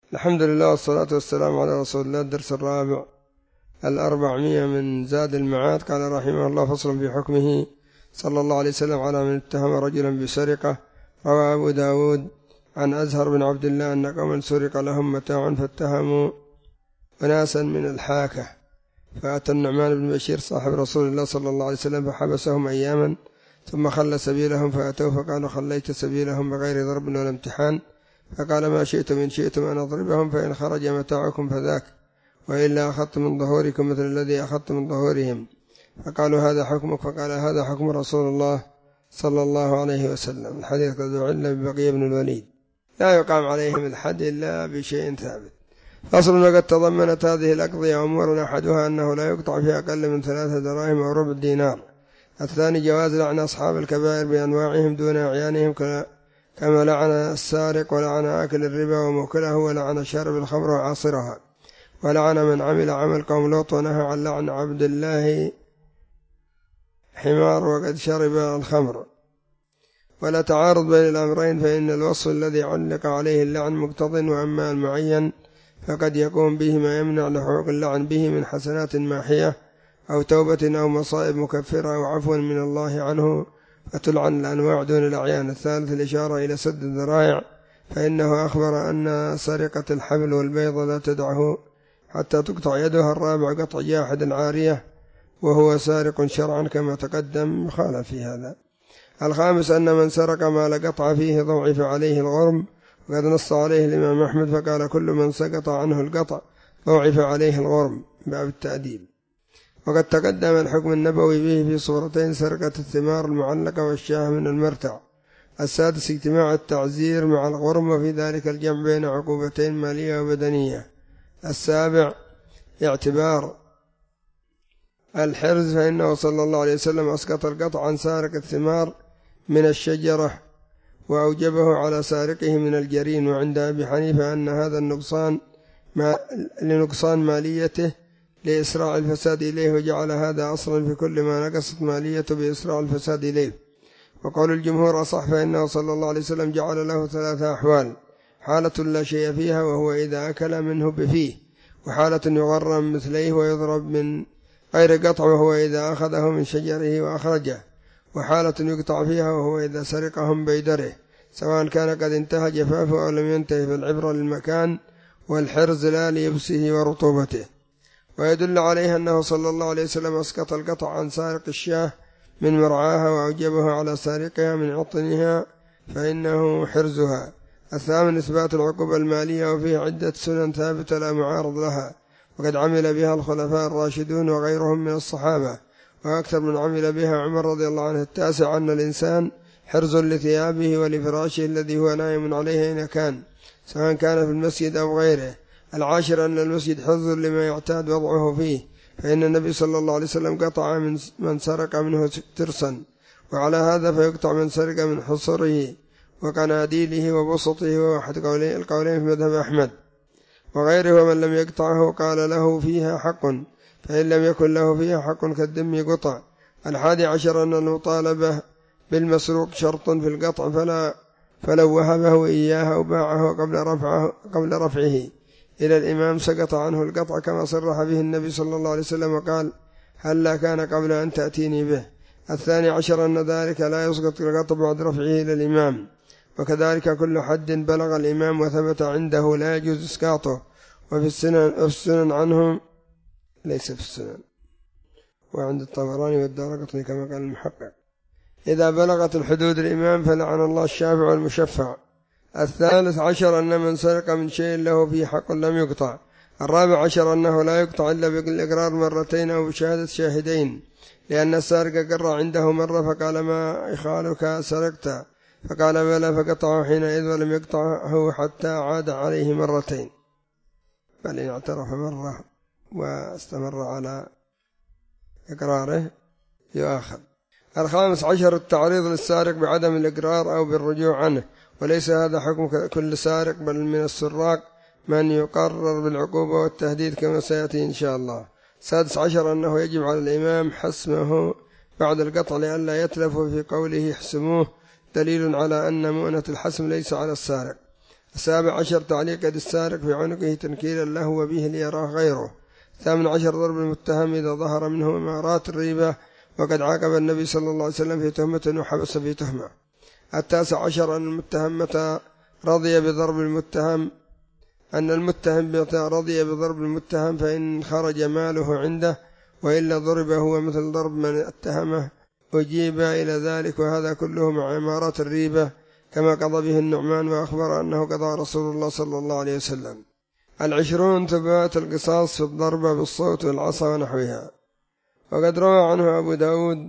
الحمد لله والصلاة والسلام على رسول الله. الدرس الرابع 400 من زاد المعاد. قال رحمه الله: فصل في حكمه صلى الله عليه وسلم على من اتهم رجلا بسرقة. روى أبو داود عن أزهر بن عبد الله أن قوما سرق لهم متاع فاتهموا أناسا من الحاكة، فأتى النعمان بن بشير صاحب رسول الله صلى الله عليه وسلم فحبسهم أياما، ثم خلى سبيلهم فأتوا فقالوا: خليت سبيلهم بغير ضرب ولا امتحان؟ فقال: ما شئتم إن شئتم أن أضربهم، فإن خرج متاعكم فذاك، وإلا أخذت من ظهوركم مثل الذي أخذت من ظهورهم. فقالوا: هذا حكمك؟ فقال: هذا حكم رسول الله صلى الله عليه وسلم. الحديث قد علّ ببقية بن الوليد. لا يقام عليهم الحد إلا بشيء ثابت. فصل: وقد تضمنت هذه الأقضية أمور، أحدها أنه لا يقطع في أقل من 3 دراهم أو ربع دينار. الثاني جواز لعن أصحاب الكبائر بأنواعهم دون أعيانهم، كما لعن السارق ولعن آكل الربا وموكله ولعن شارب الخمر وعاصرها، ولعن من عمل عمل قوم لوط، ونهى عن لعن عبد الله حمار وقد شرب الخمر. ولا تعارض بين الأمرين، فإن الوصف الذي علق عليه اللعن مقتض، وأما المعين فقد يقوم به ما يمنع لحقوق اللعن به من حسنات ماحية أو توبة أو مصائب مكفرة أو عفو من الله عنه، فتلعن الأنواع دون الأعيان. الثالث الإشارة إلى سد الذرائع، فإنه أخبر أن سرقة الحبل والبيض لا تدعه حتى تقطع يدها. الرابع قطع جاحد العارية وهو سارق شرعا كما تقدم، خالف في هذا. الخامس أن من سرق ما لقطع فيه ضعف عليه الغرم، وقد نص عليه الإمام أحمد فقال: كل من سقط عنه القطع ضعف عليه الغرم، باب التأديب. وقد تقدم الحكم النبوي به في صورتين: سرقة الثمار المعلقة والشاه من المرتع. السادس اجتماع التعزير مع الغرم، وفي ذلك الجمع بين عقوبتين مالية وبدنية. السابع اعتبار الحرز، فإنه صلى الله عليه وسلم أسقط القطع عن سارق الثمار من الشجرة وأوجبه على سارقه من الجرين. وعند أبي حنيفة أن هذا النقصان لنقصان ماليته لإسراع الفساد إليه، وجعل هذا أصلا في كل ما نقصت ماليته بإسراع الفساد إليه. وقول الجمهور أصح، فإنه صلى الله عليه وسلم جعل له 3 أحوال: حالة لا شيء فيها وهو إذا أكل منه بفيه، وحالة يغرم مثليه ويضرب من غير قطع وهو إذا أخذه من شجره وأخرجه، وحالة يقطع فيها وهو إذا سرقهم بيدره، سواء كان قد انتهى جفافه أو لم ينتهي، بالعبرة للمكان، والحرز لا ليبسه ورطوبته. ويدل عليه أنه صلى الله عليه وسلم أسقط القطع عن سارق الشاه من مرعاها وأوجبه على سارقها من عطنها، فإنه حرزها. الثامن إثبات العقوبة المالية، وفيه عدة سنن ثابتة لا معارض لها، وقد عمل بها الخلفاء الراشدون وغيرهم من الصحابة، وأكثر من عمل بها عمر رضي الله عنه. التاسع أن الإنسان حرز لثيابه ولفراشه الذي هو نائم عليه أين كان، سواء كان في المسجد أو غيره. العاشر أن المسجد حرز لما يعتاد وضعه فيه، فإن النبي صلى الله عليه وسلم قطع من سرق منه ترسا، وعلى هذا فيقطع من سرق من حصره وقناديله وبسطه، وواحد القولين في مذهب أحمد وغيره. ومن لم يقطعه قال له فيها حق، فإن لم يكن له فيها حق كالذم قطع. 11 أن المطالبة بالمسروق شرط في القطع، فلو وهبه إياه أو باعه قبل رفعه إلى الإمام سقط عنه القطع، كما صرح به النبي صلى الله عليه وسلم وقال: هلا كان قبل أن تأتيني به. 12 أن ذلك لا يسقط القطع بعد رفعه إلى الإمام، وكذلك كل حد بلغ الإمام وثبت عنده لا يجوز إسقاطه. وفي السنن عنهم، ليس في السنن، وعند الطبراني والدارقطني كما قال المحقق: إذا بلغت الحدود الإمام فلعن الله الشافع والمشفع. 13 أن من سرق من شيء له فيه حق لم يقطع. 14 أنه لا يقطع إلا بالإقرار مرتين أو بشهادة شاهدين، لأن السارق قر عنده مرة فقال: ما إخالك سرقت؟ فقال: بلى، فقطعه حينئذ، ولم يقطعه حتى عاد عليه مرتين، بل إن اعترف مرة واستمر على إقراره يؤاخذ. 15 التعريض للسارق بعدم الإقرار أو بالرجوع عنه، وليس هذا حكم كل سارق، بل من السراق من يقرر بالعقوبة والتهديد كما سيأتي إن شاء الله. 16 أنه يجب على الإمام حسمه بعد القطع لئلا يتلف في قوله احسموه، دليل على أن مؤنة الحسم ليس على السارق. 17 تعليق يد السارق في عنقه تنكيلا له وبه ليراه غيره. 18 ضرب المتهم إذا ظهر منه إمارات الريبة، وقد عاقب النبي صلى الله عليه وسلم في تهمة وحبس في تهمة. 19 أن المتهم متى رضي بضرب المتهم رضي بضرب المتهم فإن خرج ماله عنده، وإلا ضرب هو مثل ضرب من اتهمه أجيب إلى ذلك، وهذا كله مع إمارات الريبة كما قضى به النعمان، وأخبر أنه قضى رسول الله صلى الله عليه وسلم. 20 ثبات القصاص في الضربة بالصوت والعصا ونحوها. وقد روى عنه أبو داود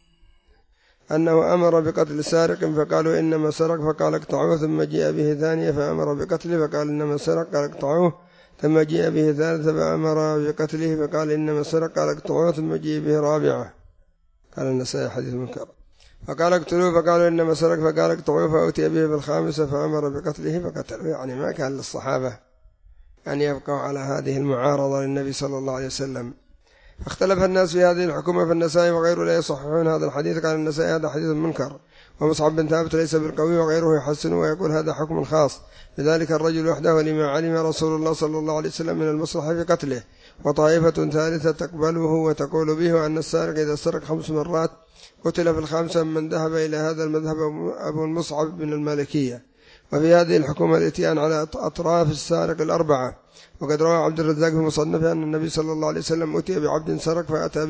أنه أمر بقتل سارق فقالوا إنما سرق فقال اقطعوه، ثم جاء به ثانية فأمر بقتله فقال إنما سرق قال اقطعوه، ثم جاء به ثالثة فأمر بقتله فقال إنما سرق قال اقطعوه، ثم جاء به رابعة. قال النسائي حديث منكر. فقال اقتلوه فقالوا إنما سرق فقال اقطعوه، فأتي به بالخامسة فأمر بقتله فقتله. يعني ما كان للصحابة أن يبقوا على هذه المعارضة للنبي صلى الله عليه وسلم. اختلف الناس في هذه الحكومة، فالنسائي وغيره لا يصححون هذا الحديث. قال النسائي هذا حديث منكر، ومصعب بن ثابت ليس بالقوي، وغيره يحسنه ويقول هذا حكم خاص لذلك الرجل وحده، لما علم رسول الله صلى الله عليه وسلم من المصلحة في قتله. وطائفة ثالثة تقبله وتقول به أن السارق إذا سرق 5 مرات قتل في ال5، من ذهب إلى هذا المذهب أبو المصعب من المالكية. وفي هذه الحكومة الاتيان على أطراف السارق 4. وقد روى عبد الرزاق في مصنفه أن النبي صلى الله عليه وسلم أتي بعبد سرق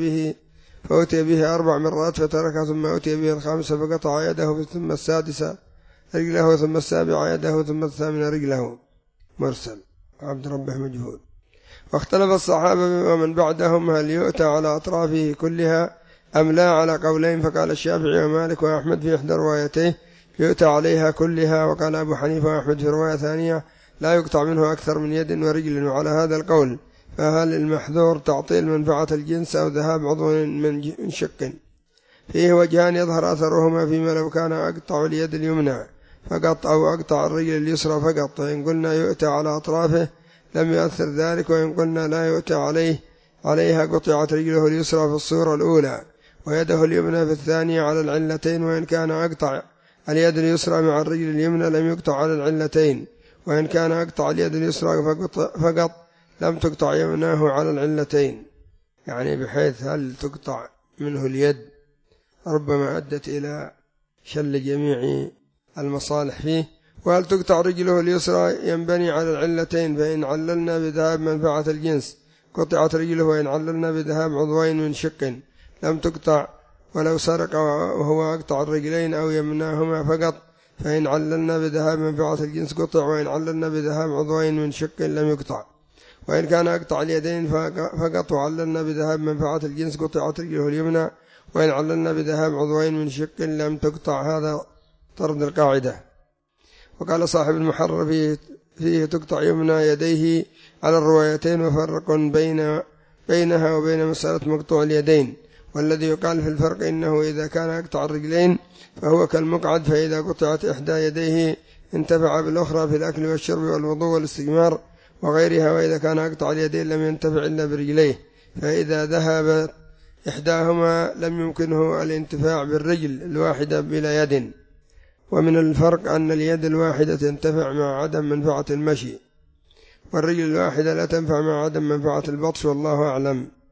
فأتي به 4 مرات فتركها، ثم أتي به ال5 فقطع يده، ثم السادسة رجله، ثم السابعة يده، ثم الثامنة رجله. مرسل عبد ربه مجهول. واختلف الصحابة ومن بعدهم هل يؤتى على أطرافه كلها أم لا على قولين، فقال الشافعي ومالك وأحمد في إحدى روايتيه يؤتى عليها كلها، وقال أبو حنيفة وأحمد في رواية ثانية لا يقطع منه أكثر من يد ورجل. وعلى هذا القول فهل المحذور تعطيل منفعة الجنس أو ذهاب عضو من شق؟ فيه وجهان يظهر أثرهما، فيما لو كان أقطع اليد اليمنى فقط أو أقطع الرجل اليسرى فقط. فإن قلنا يؤتى على أطرافه لم يؤثر ذلك، وإن قلنا لا يؤتى عليها قطعت رجله اليسرى في الصورة الأولى ويده اليمنى في الثانية على العلتين. وإن كان أقطع اليد اليسرى مع الرجل اليمنى لم يقطع على العلتين، وإن كان أقطع اليد اليسرى فقط لم تقطع يمناه على العلتين. يعني بحيث هل تقطع منه اليد ربما أدت إلى شل جميع المصالح فيه، وهل تقطع رجله اليسرى ينبني على العلتين. فإن عللنا بذهاب منفعة الجنس قطعت رجله، وإن عللنا بذهاب عضوين من شق لم تقطع، ولو سرق وهو أقطع الرجلين أو يمناهما فقط. فإن عللنا بذهاب منفعة الجنس قطع، وإن عللنا بذهاب عضوين من شق لم يقطع. وإن كان أقطع اليدين فقط وعللنا بذهاب منفعة الجنس قطعت رجله اليمنى، وإن عللنا بذهاب عضوين من شق لم تقطع. هذا طرد القاعدة. وقال صاحب المحرر فيه تقطع يمنى يديه على الروايتين، وفرق بينها وبين مسألة مقطوع اليدين. والذي يقال في الفرق إنه إذا كان يقطع الرجلين فهو كالمقعد، فإذا قطعت إحدى يديه انتفع بالأخرى في الأكل والشرب والوضوء والاستجمار وغيرها، وإذا كان يقطع اليدين لم ينتفع إلا برجليه، فإذا ذهبت إحداهما لم يمكنه الانتفاع بالرجل الواحدة بلا يد. ومن الفرق أن اليد الواحدة تنتفع مع عدم منفعة المشي، والرجل الواحدة لا تنفع مع عدم منفعة البطش، والله أعلم.